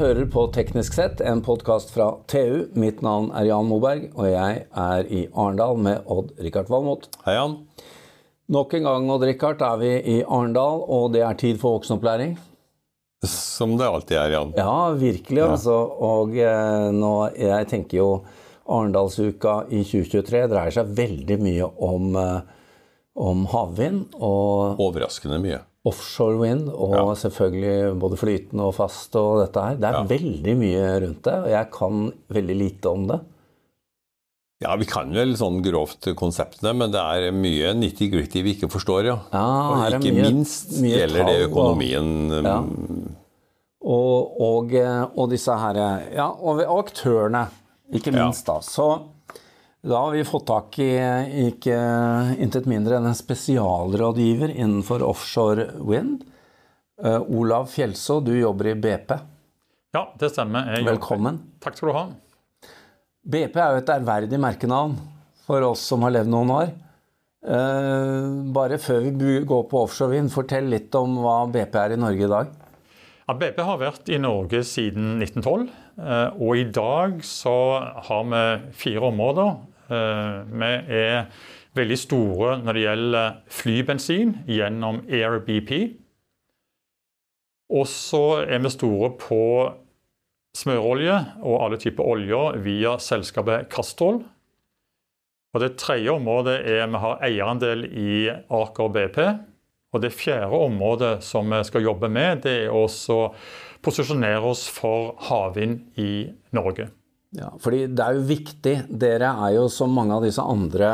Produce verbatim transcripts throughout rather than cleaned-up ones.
hører på Teknisk sett, en podcast fra T U. Mitt navn er Jan Moberg, og jeg er i Arendal med Odd-Rikard Valmot. Hei Jan. Nok en gang, Odd-Rikard, er vi i Arendal, og det er tid for voksenopplæring. Som det alltid er, Jan. Ja, virkelig, ja. Altså. Og eh, nå, jeg tenker jo Arendalsuka i tjue tjuetre dreier seg veldig mye om, eh, om havvind. Og overraskende mye. Offshore wind, og ja. Selvfølgelig både flytende og fast og dette her. Det er ja. Veldig mye rundt det, og jeg kan veldig lite om det. Ja, vi kan vel sånn grovt konseptene, men det er mye nitty-gritty vi ikke forstår, ja. Ja, og ikke mye, minst mye gjelder det økonomien. Og, ja. og, og, og disse her, ja, og, og aktørene, ikke minst ja. Da. Så da har vi fått tak i ikke intet mindre enn en spesialrådgiver innenfor offshore wind. Uh, Olav Fjellså, du jobber i B P. Ja, det stemmer. Jeg Velkommen. Jobber. Takk skal du ha. B P er jo et ærverdig merkenavn for oss som har levd noen år. Uh, bare før vi går på offshore wind, fortell litt om hva B P er i Norge i dag. Ja, B P har vært i Norge siden nitten tolv, uh, og i dag så har vi fire områder. Vi er veldig store når det gjelder flybensin gjennom Air B P. Og så er vi store på smørolje og alle typer oljer via selskapet Castrol. Og det tredje området er vi har eierandel i Aker B P. Og det fjerde området som vi skal jobbe med, det er også å posisjonere oss for havvind i Norge. Ja, fordi det er jo viktig. Dere er jo som mange av disse andre,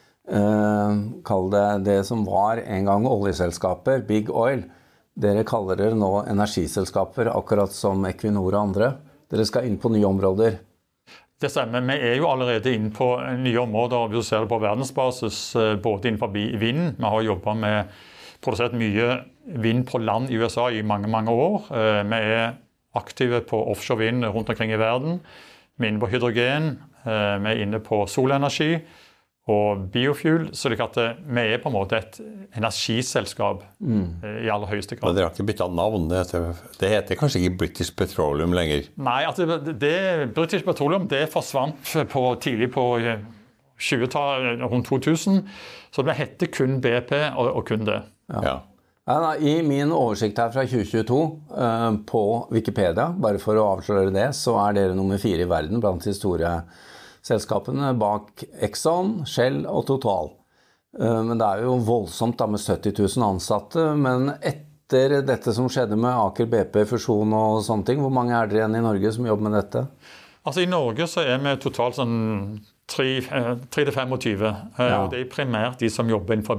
eh, kall det det som var en gang oljeselskaper, Big Oil. Dere kaller dere nå energiselskaper, akkurat som Equinor og andre. Dere skal inn på nye områder. Det stemmer. Vi er jo allerede inn på nye områder, hvis du ser det på verdensbasis, både innenfor vind. Vi har jobbet med, produsert mye vind på land i U S A i mange, mange år. Vi er aktive på offshore vind rundt omkring i verden. Vi er inne på hydrogen, vi er inne på solenergi og biofuel, så det er at vi er på en måte et energiselskap mm. i aller høyeste grad. Men dere har ikke byttet navn, det heter, det heter kanskje ikke British Petroleum lenger? Nei, altså det, British Petroleum det forsvant på, tidlig på tjue-tallet, rundt to tusen, så det heter kun B P og, og kun det. Ja. Ja. Ja, I min oversikt her fra tjue tjueto uh, på Wikipedia, bare for å avsløre det, så er dere nummer fire i verden blant de store selskapene bak Exxon, Shell og Total. Uh, men det er jo voldsomt da med sytti tusen ansatte, men etter dette som skjedde med Aker B P, fusjon og sånne ting, hvor mange er dere igjen i Norge som jobber med dette? Altså I Norge så er vi totalt sånn tre til tjuefem, ja. Og det er primært de som jobber innenfor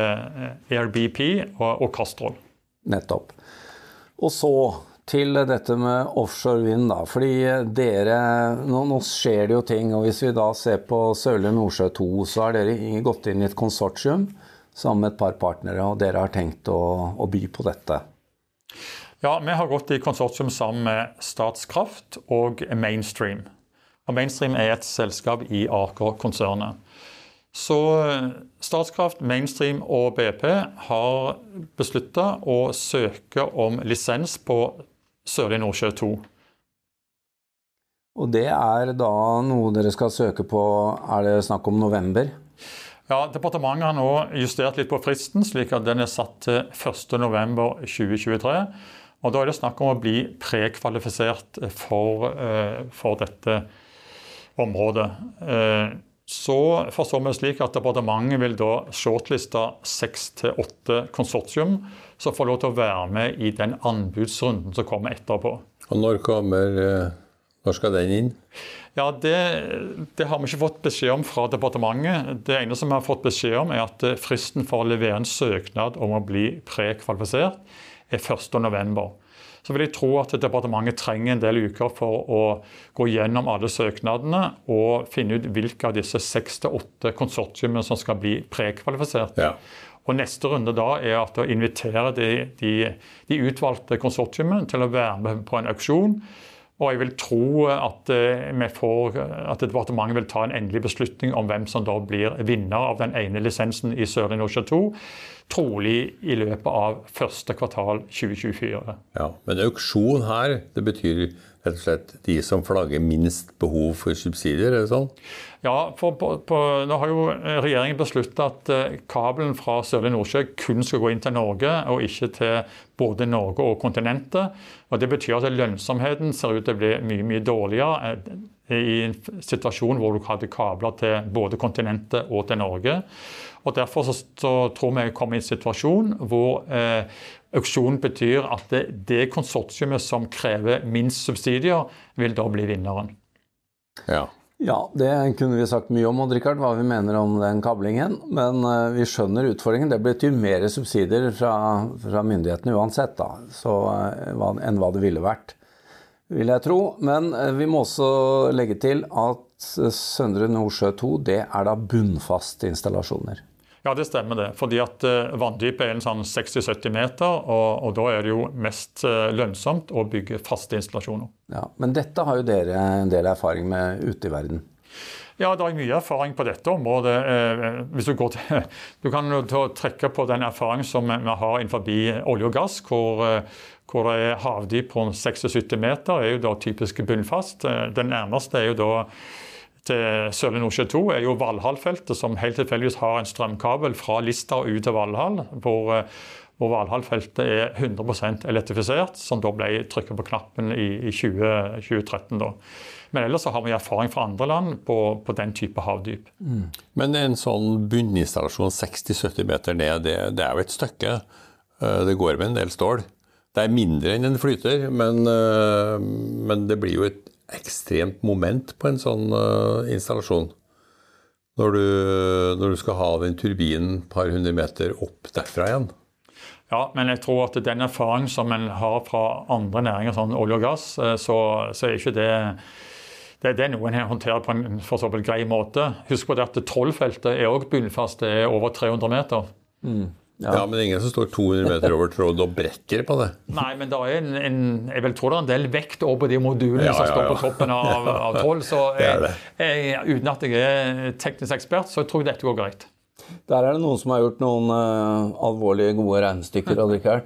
Air B P og, og Castrol. Nettopp. Og så til dette med offshore vind da, fordi dere, nå, nå skjer det jo ting, og hvis vi da ser på Sørlige Nordsjø to, så har dere gått inn i et konsortium sammen med et par partnere, og dere har tenkt å, å by på dette. Ja, vi har gått i konsortium sammen med Statskraft og Mainstream. Og Mainstream er et selskap i Aker-konsernet. Så Statskraft, Mainstream og B P har besluttet å søke om lisens på Sørlige Nordsjø to. Og det er da noe dere skal søke på, er det snakk om november? Ja, departementet har nå justert litt på fristen, slik at den er satt til første november tjue tjuetre. Og da er det snakk om å bli prekvalifisert for, for dette området. Så forstår vi slik at departementet vil da shortliste seks til åtte konsortium som får lov til å være med i den anbudsrunden som kommer etterpå. Og når kommer, når skal den inn? Ja, det, det har vi ikke fått beskjed om fra departementet. Det ene som vi har fått beskjed om er at fristen for å levere en søknad om å bli prekvalifisert er første november. Så vil jeg tro at departementet trenger en del uker for å gå gjennom alle søknadene og finne ut hvilke av disse seks til åtte konsortiumene som skal bli prekvalifisert. Ja. Og neste runde da er at å invitere de, de, de utvalgte konsortiumene til å være med på en auksjon. Og jeg vil tro at, vi får, at departementet vil ta en endelig beslutning om hvem som da blir vinner av den ene lisensen i Sørlige Nordsjø to. Trolig i løpet av første kvartal tjue tjuefire. Ja, men auksjon her, det betyr rett og slett de som flagger minst behov for subsidier, er det sånn? Ja, for på, på, nå har jo regjeringen besluttet at kabelen fra Sørlige Nordsjø kun skal gå inn til Norge, og ikke til både Norge og kontinentet. Og det betyr at lønnsomheten ser ut til å bli mye, mye dårligere i en situasjon hvor du hadde kabler til både kontinentet og til Norge. Og derfor så, så tror vi kommer i en situasjon hvor eh, auksjonen betyr at det, det konsortiumet som krever minst subsidier, vil da bli vinneren. Ja. Ja, det kunne vi sagt mye om, Odd Rikard, hva vi mener om den kablingen. Men uh, vi skjønner utfordringen. Det blir til mer subsidier fra, fra myndighetene uansett, da, så, uh, hva, enn hva det ville vært, vil jeg tro. Men uh, vi må også legge til at uh, Søndre Nordsjø to, det er da bunnfaste installasjoner. Ja, det stemmer det. Fordi at uh, vanndypet er en sånn seksti til sytti meter, og, og da er det jo mest uh, lønnsomt å bygge faste installasjoner. Ja, men dette har jo dere en del erfaring med ute i verden. Ja, det er mye erfaring på dette området. Uh, hvis Du går til, du kan jo ta, trekke på den erfaring som vi har innenfor olje og gass, hvor, uh, hvor det er havdyp på seksti til sytti meter, er jo da typisk bunnfast. Uh, den nærmeste er jo da til Sørlige Nordsjø to er jo Valhall-feltet, som helt tilfeldigvis har en strømkabel fra Lista og ut til Valhall, hvor, hvor Valhall-feltet er hundre prosent elektrifisert, som da ble trykket på knappen i, i tjue tretten. Da. Men ellers så har vi erfaring fra andre land på, på den type havdyp. Mm. Men en sånn bunninstallasjon seksti til sytti meter ned, det, det er jo et stykke. Det går med en del stål. Det er mindre enn en flyter, men, men det blir jo et ekstremt moment på en sånn uh, installasjon. Når du, når du skal ha den turbinen et par hundre meter opp derfra igjen. Ja, men jeg tror at den erfaring som en har fra andre næringer, sånn olje og gass, så, så er ikke det, det, det er noe en håndterer på en for så vidt grei måte. Husk på det at Trollfeltet er også bunnfast, det er over tre hundre meter. Mm. Ja. ja, men det er ingen som står to hundre meter over tråd og brekker på det. Nei, men det er en, en, jeg vil tro det er en del vekt over på de modulene ja, som står ja, ja. på toppen av, av troll, så jeg, jeg, uten at jeg er teknisk ekspert, så tror jeg dette går greit. Der er det noen som har gjort noen uh, alvorlige gode regnestykker, Odd Rikard.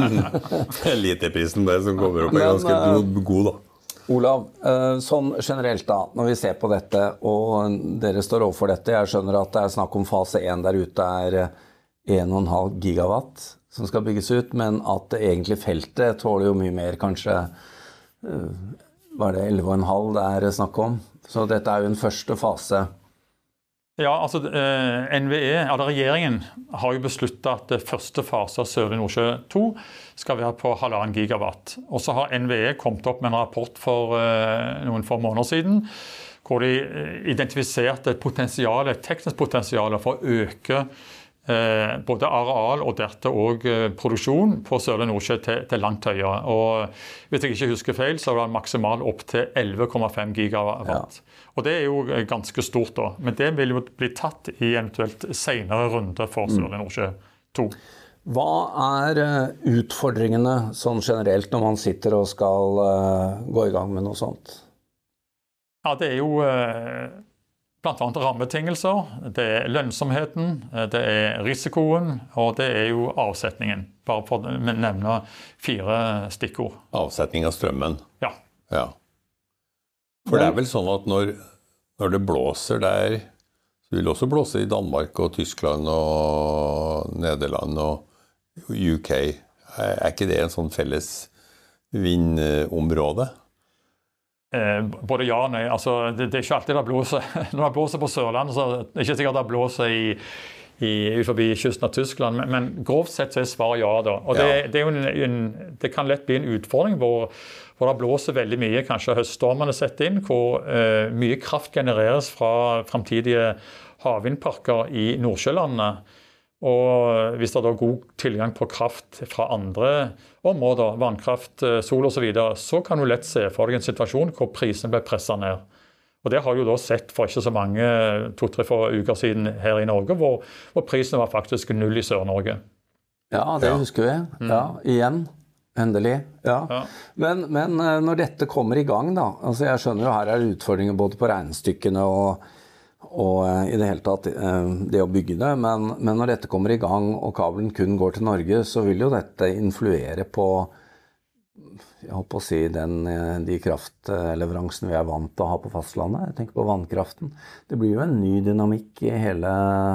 Eliteprisen der som kommer opp er men, ganske uh, god da. Olav, uh, sånn generelt da, når vi ser på dette, og dere står overfor dette, jeg skjønner at det er snakk om fase én der ute er uh, en komma fem gigawatt som skal bygges ut, men at det egentlig feltet tåler jo mye mer, kanskje uh, var det elleve komma fem det er snakk om. Så dette er jo en første fase. Ja, altså eh, N V E, altså regjeringen har jo besluttet at det første fase av Sørlige Nordsjø to skal være på halvannen gigawatt. Og så har N V E kommet opp med en rapport for eh, noen få måneder siden, hvor de identifiserte et potensial, et teknisk potensial for å øke Eh, både areal og dette og eh, produksjon på Sørlige Nordsjø til, til langt høyere. Og hvis jeg ikke husker feil, så var det maksimalt opp til elleve komma fem gigawatt. Ja. Og det er jo ganske stort da. Men det vil jo bli tatt i eventuelt senere runde for Sørlige Nordsjø to. Hva er utfordringene sånn generelt når man sitter og skal uh, gå i gang med noe sånt? Ja, det er jo... Uh, Blant annet rammebetingelser, det er lønnsomheten, det er risikoen, og det er jo avsetningen. Bare for å nevne fire stikkord. Avsetning av strømmen? Ja. ja. For det er vel sånn at når, når det blåser der, så vil det også blåse i Danmark og Tyskland og Nederland og U K. Er ikke det en sånn felles vindområde? Eh, både ja og nei. Altså, det, det er ikke alltid det blåser. Når det blåser på Sørlandet, så er det ikke sikkert det blåser i, i, ut forbi kysten av Tyskland, men, men grovt sett så er svaret ja da. Og det, ja. det, er jo en, en, det kan lett bli en utfordring hvor, hvor det blåser veldig mye, kanskje høststormene setter inn, hvor eh, mye kraft genereres fra fremtidige havvindparker i Nordsjølandet. Og hvis det er god tilgang på kraft fra andre områder, vannkraft, sol og så videre, så kan du lett se for deg en situasjon hvor prisene ble presset ned. Og det har du da sett for ikke så mange, to-tre uker siden her i Norge, hvor, hvor prisene var faktisk null i Sør-Norge. Ja, det ja. husker vi. Ja, igjen. Endelig. Ja. Ja. Men, men når dette kommer i gang da, altså jeg skjønner jo her er det utfordringer både på regnestykkene og og i det hele tatt det å bygge det, men, men når dette kommer i gang og kabelen kun går til Norge, så vil jo dette influere på jeg holdt på å si, den, de kraftleveransene vi er vant til å ha på fastlandet. Jeg tenker på vannkraften. Det blir jo en ny dynamikk i hele,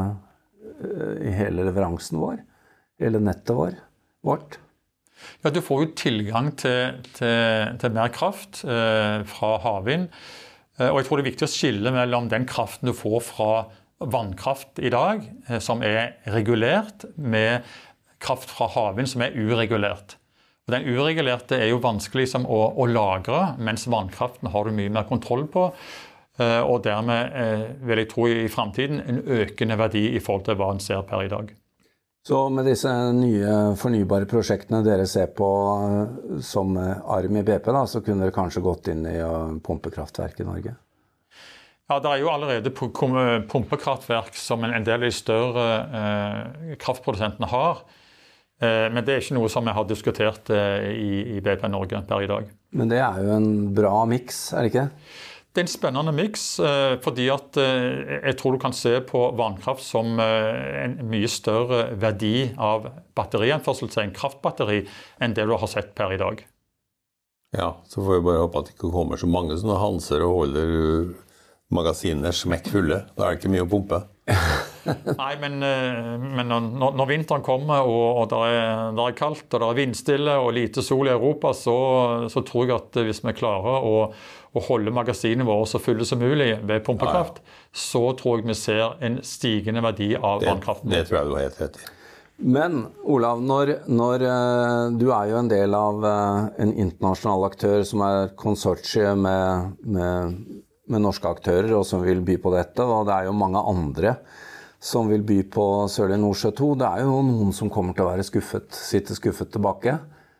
i hele leveransen vår, hele nettet vår, vårt. Ja, du får jo tilgang til, til, til mer kraft eh, fra havvind. Eh, og jeg tror det er viktig å skille mellom den kraften du får fra vannkraft i dag, eh, som er regulert, med kraft fra havvind som er uregulert. Og den uregulerte er jo vanskelig liksom, å, å lagre, mens vannkraften har du mye mer kontroll på. Eh, og dermed eh, vil jeg tro i fremtiden en økende verdi i forhold til hva en ser per i dag. Så med disse nye fornybare prosjektene dere ser på som arm i B P, da, så kunne dere kanskje gått inn i pumpekraftverk i Norge? Ja, det er jo allerede pumpekraftverk som en del av de større eh, kraftprodusentene har. Eh, men det er ikke noe som jeg har diskutert eh, i, i B P Norge per i dag. Men det er jo en bra miks, er det ikke? Det er en spennende miks, eh, fordi at eh, jeg tror du kan se på vannkraft som eh, en mye større verdi av batterianførsel til en kraftbatteri enn det du har sett per i dag. Ja, så får vi bare håpe at det ikke kommer så mange sånne hanser og holder magasinene smekk fulle. Da er det ikke mye å pumpe. Nei, men, men når, når vinteren kommer og, og det, er, det er kaldt og det er vindstille og lite sol i Europa, så, så tror jeg at hvis vi klarer å, å holde magasinene våre så fulle som mulig ved pumpekraft, ja, ja. så tror jeg vi ser en stigende verdi av det, vannkraften. Det tror jeg du har helt rett i. Men Olav, når, når du er jo en del av en internasjonal aktør som er konsortiet med, med, med norske aktører og som vil by på dette, og det er jo mange andre som vil by på Sørlige Nordsjø to. Det er jo noen som kommer til å være skuffet, sitte skuffet tilbake.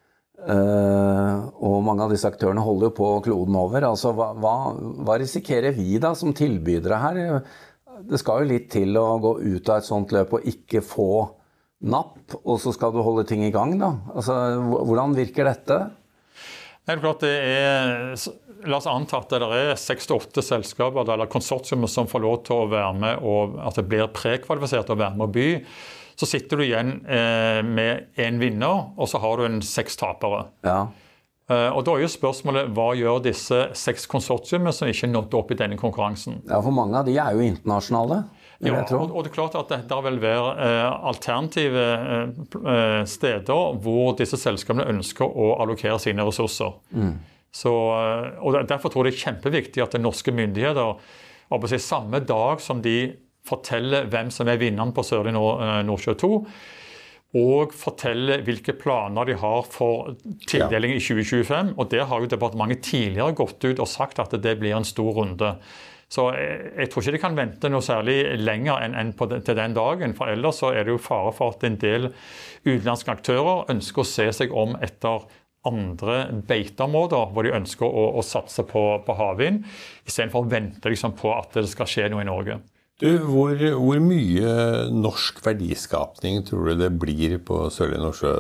Uh, og mange av disse aktørene holder jo på kloden over. Altså, hva, hva, hva risikerer vi da som tilbydere her? Det skal jo litt til å gå ut av et sånt løp og ikke få napp, og så skal du holde ting i gang da. Altså, hvordan virker dette? Det er klart det er, la oss anta at det er seks til åtte selskaper eller konsortiumer som får lov til å være med, og at det blir prekvalifisert å være med og by. Så sitter du igjen eh, med en vinner, og så har du en seks tapere. Ja. Eh, og da er jo spørsmålet, hva gjør disse seks konsortiumer som ikke nådde opp i denne konkurransen? Ja, for mange av de er jo internasjonale. Ja, og, og det er klart at det vil være eh, alternative eh, steder hvor disse selskapene ønsker å allokere sine ressurser. Mm. Så, og derfor tror jeg det er kjempeviktig at de norske myndigheter, og på å si, samme dag som de forteller hvem som er vinneren på Sørlige Nordsjø to, og forteller hvilke planer de har for tildeling i tjue tjuefem. Og der har jo departementet tidligere gått ut og sagt at det blir en stor runde. Så jeg, jeg tror ikke de kan vente noe særlig lenger enn, enn på de, til den dagen, for ellers så er det jo fare for at en del utenlandske aktører ønsker å se seg om etter andre beiteområder hvor de ønsker å, å satse på, på havvind, i stedet for å vente liksom, på at det skal skje noe i Norge. Du, hvor, hvor mye norsk verdiskapning tror du det blir på Sørlige Nordsjø?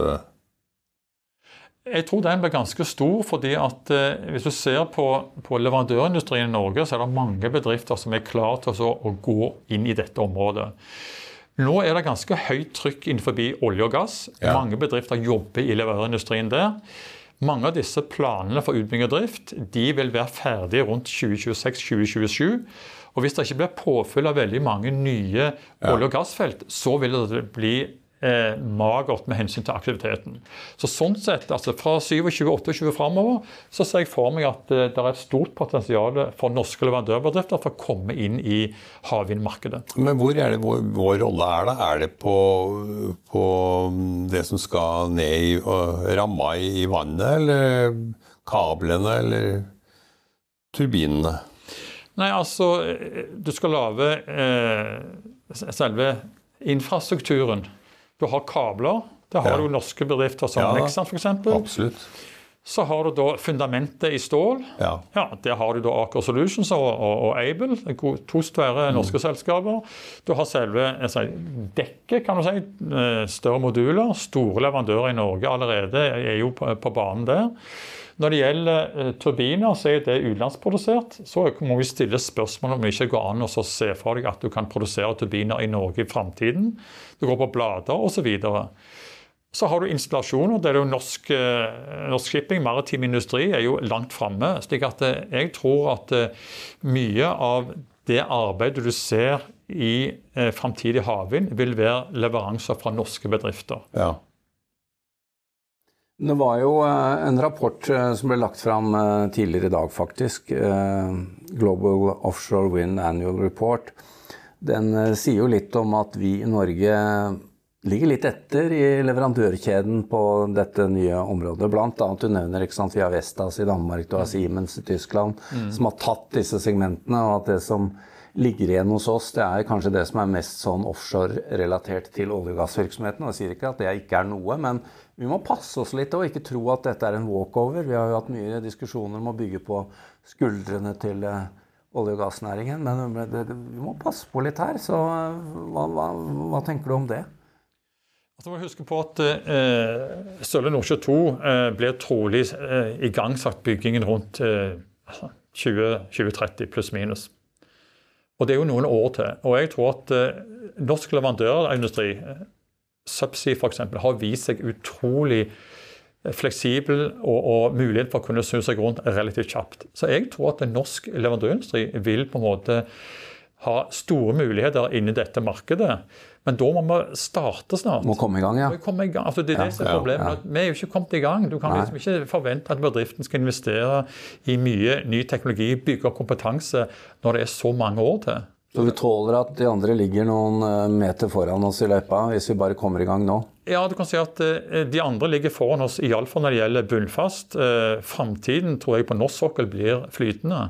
Jeg tror den blir ganske stor, fordi at eh, hvis du ser på, på leverandørindustrien i Norge, så er det mange bedrifter som er klare til å, å gå inn i dette området. Nå er det ganske høyt trykk innenfor olje og gass. Ja. Mange bedrifter jobber i leverandørindustrien der. Mange av disse planene for utbygging og drift, de vil være ferdige rundt tjue tjueseks til tjue tjuesju. Og hvis det ikke blir påfyll av veldig mange nye olje- og gassfelt, så vil det bli eh, magert med hensyn til aktiviteten. Så sånn sett, altså fra tjue åttiåtte fremover, så ser jeg for meg at eh, det er et stort potensial for norske leverandørbedrifter for å komme inn i havvindmarkedet. Men hvor er det vår, vår rolle er da? Er det på, på det som skal ned i og ramma i vannet, eller kablene, eller turbinene? Nei, altså, du skal lage eh, selve infrastrukturen. Du har kabler, det har ja. du norske bedrifter som ja, Nexans for eksempel. Absolutt. Så har du da fundamentet i stål. Ja. Ja, der har du da Aker Solutions og, og, og Aibel, to svære mm. norske selskaper. Du har selve altså, dekket, kan du si, større moduler. Store leverandører i Norge allerede er jo på, på banen der. Når det gjelder uh, turbiner, så er det utenlandsprodusert. Så må vi stille spørsmål om det ikke går an å se for deg at du kan produsere turbiner i Norge i fremtiden. Du går på blader og så videre. Så har du installasjoner, det er jo norsk, norsk shipping, maritim industri er jo langt fremme. Slik at jeg tror at mye av det arbeidet du ser i fremtidig havvind vil være leveranser fra norske bedrifter. Ja. Det var jo en rapport som ble lagt fram tidligere i dag faktisk, Global Offshore Wind Annual Report. Den sier jo litt om at vi i Norge ligger litt etter i leverandørkjeden på dette nye området. Blant annet du nevner, ikke sant, vi har Vestas i Danmark, du har Siemens i Tyskland, mm. som har tatt disse segmentene, og at det som ligger igjen hos oss, det er kanskje det som er mest sånn offshore-relatert til olje- og gassvirksomheten. Og jeg sier ikke at det ikke er noe, men vi må passe oss litt og ikke tro at dette er en walkover. Vi har jo hatt mye diskusjoner om å bygge på skuldrene til olje- og gassnæringen, men det, det, vi må passe på litt her. Så hva, hva, hva tenker du om det? Jeg må huske på at eh, Sørlige Nordsjø to eh, blir trolig eh, igangsatt byggingen rundt eh, tjue tretti pluss minus. Og det er jo noen år til. Og jeg tror at eh, norsk leverandørindustri, eh, Subsea for eksempel, har vist seg utrolig fleksibel og, og mulighet for å kunne snu seg rundt relativt kjapt. Så jeg tror at norsk leverandørindustri vil på en måte ha store muligheter inni dette markedet. Men da må vi starte snart. Må komme i gang, ja. Må komme i gang. Altså, det er det som er problemet. Ja, ja. Vi er jo ikke kommet i gang. Du kan liksom ikke forvente at bedriften skal investere i mye ny teknologi, bygge opp kompetanse, når det er så mange år til. Så vi tåler at de andre ligger noen meter foran oss i løypa, hvis vi bare kommer i gang nå? Ja, du kan si at de andre ligger foran oss, i alle fall når det gjelder bunnfast. Fremtiden tror jeg på norsk sokkel blir flytende.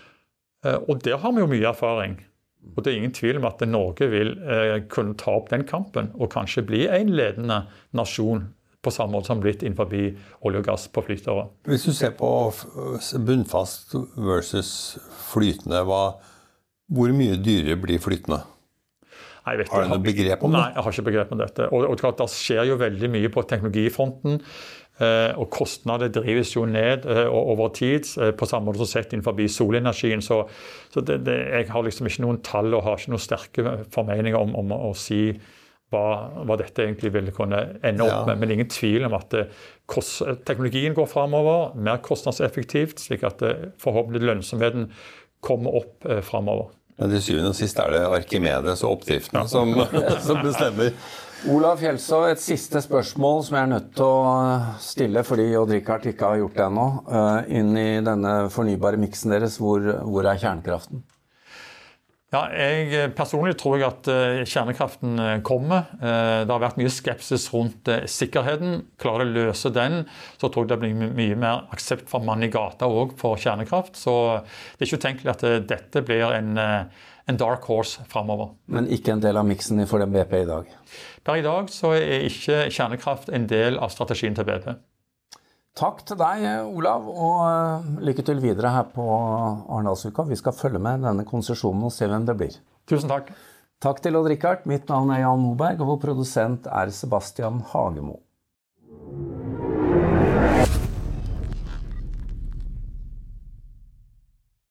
Og der har vi jo mye erfaring. Og det er ingen tvil om at Norge vil eh, kunne ta opp den kampen og kanskje bli en ledende nasjon på samme måte som blitt innenfor olje og gass på flytere. Hvis du ser på bunnfast versus flytende, hva, hvor mye dyrere blir flytende? Nei, vet, har du noe begrep om det? Nei, jeg har ikke begrep om dette. Og, og det skjer jo veldig mye på teknologifronten. Uh, og kostnader drives jo ned uh, over tid, uh, på samme måte som sett innenfor solenergien. Så, så det, det, jeg har liksom ikke noen tall og har ikke noen sterke formeninger om, om å si hva, hva dette egentlig vil kunne ende opp ja. med. Men ingen tvil om at uh, kost, teknologien går fremover, mer kostnadseffektivt, slik at uh, forhåpentlig lønnsomheten kommer opp uh, fremover. Men til syvende og sist er det Archimedes og oppdriften ja. som, som bestemmer. Olav Fjellså, et siste spørsmål som jeg er nødt til å stille, fordi Odd-Rikard ikke har gjort det ennå. Inn i denne fornybare miksen deres, hvor, hvor er kjernekraften? Ja, jeg personlig tror jeg at kjernekraften kommer. Det har vært mye skepsis rundt sikkerheten. Klarer de å løse den, så tror jeg det blir mye mer aksept fra mann i gata også for kjernekraft. Så det er ikke utenkelig at dette blir en, en dark horse fremover. Men ikke en del av miksen for den B P i dag? Per i dag så er ikke kjernekraft en del av strategien til B P. Takk til deg, Olav, og lykke til videre her på Arendalsuka. Vi skal følge med denne konsesjonen og se hvem det blir. Tusen takk. Takk til Odd-Rikard. Mitt navn er Jan Moberg, og vår produsent er Sebastian Hagemo.